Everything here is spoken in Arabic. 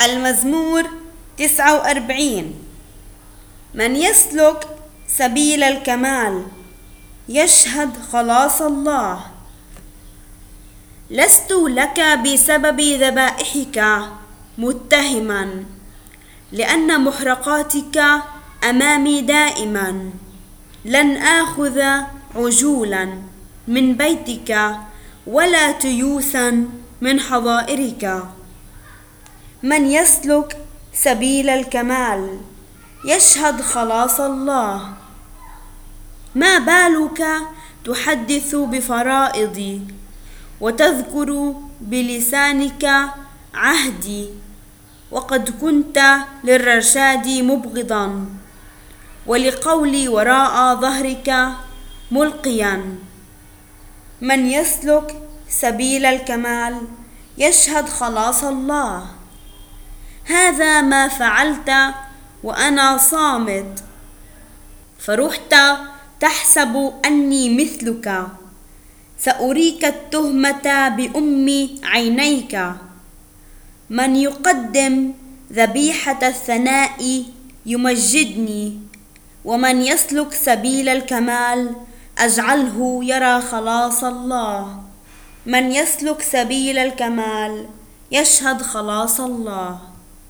المزمور 49. من يسلك سبيل الكمال يشهد خلاص الله. لست لك بسبب ذبائحك متهما، لأن محرقاتك أمامي دائما. لن آخذ عجولا من بيتك ولا تيوثا من حظائرك. من يسلك سبيل الكمال يشهد خلاص الله. ما بالك تحدث بفرائضي وتذكر بلسانك عهدي، وقد كنت للرشاد مبغضا ولقولي وراء ظهرك ملقيا. من يسلك سبيل الكمال يشهد خلاص الله. هذا ما فعلت وأنا صامت، فرحت تحسب أني مثلك. سأريك التهمة بأم عينيك. من يقدم ذبيحة الثناء يمجدني، ومن يسلك سبيل الكمال أجعله يرى خلاص الله. من يسلك سبيل الكمال يشهد خلاص الله.